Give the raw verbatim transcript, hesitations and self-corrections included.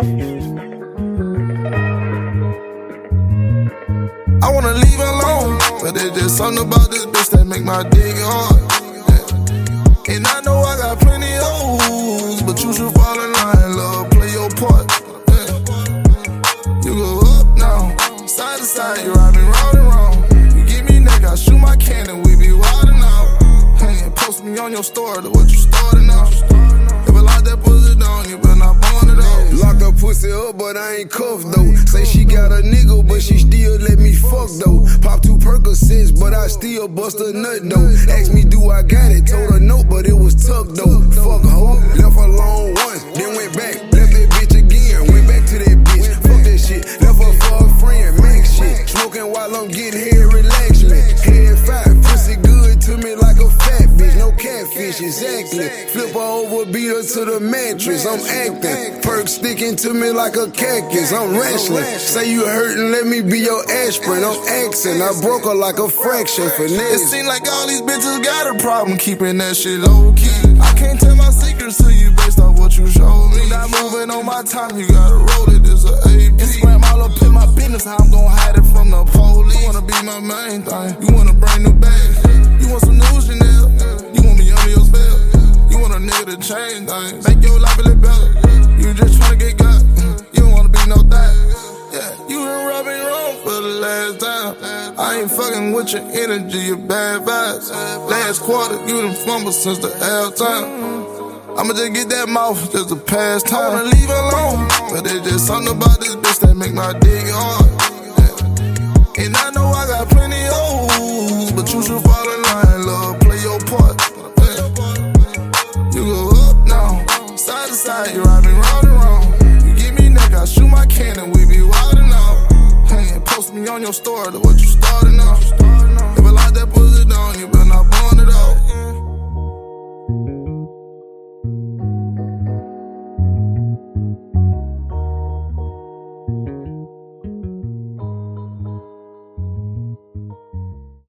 I wanna leave it alone, but there's just something about this bitch that make my dick hard. Yeah. And I know I got plenty of hoes, but you should fall in line, love, play your part. Yeah. You go up now, side to side, you ride me round and round. You give me neck, I shoot my cannon, we be wildin' out. Hey, post me on your story, to what you starting out. If I lock that pussy down, you better not bond it out. Lock her pussy up, but I ain't cuffed though. Say she got a nigga, but she still let me fuck though. Pop two Percocets, but I still bust a nut though. Asked me do I got it, told her no, but it was tucked though. Fuck a hoe, left her alone once, then went back, left that bitch again, went back to that bitch. Fuck that shit, left her for a friend, make shit. Smoking while I'm getting here, relax me. Head five, pussy good to me like a fat bitch, no catfish, exactly. Flip her over, beat her to the mattress, I'm acting. Perk sticking to me like a cactus, I'm wrestling. Say you hurtin', let me be your aspirin, I'm axing. I broke her like a fraction, finesse. It seem like all these bitches got a problem keeping that shit low key. I can't tell my secrets to you based off what you showed me. Not moving on my time, you gotta roll it, it's a A P. Instagram all up in my business, how I'm gon' hide it from the police. You wanna be my main thing, you want a brand new bag. You want some new Chanel, you want me under your spell. You want a nigga to change things, make your life a little better. You just tryna get got, you don't wanna be no thot. Yeah, you been rubbing wrong for the last time. I ain't fucking with your energy, your bad vibes. Last quarter, you done fumbled since the L time. I'ma just get that mouth, just a past time. I wanna leave it alone, but there's just something about this bitch that make my dick hard. Yeah. And I know I got plenty of hoes, but you should fall in line, love, play your part. Yeah. You go up now, side to side, you ride me round and round. You give me neck, I shoot my cannon, we be wildin' out. Hey, post me on your story, to what you starting out.